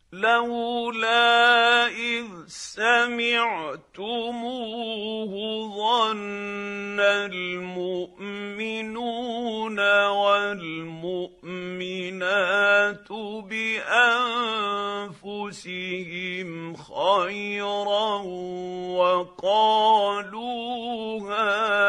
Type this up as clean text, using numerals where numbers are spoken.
لولا إذ سمعتموه ظن المؤمنون والمؤمنات بأنفسهم خيرا وقالوا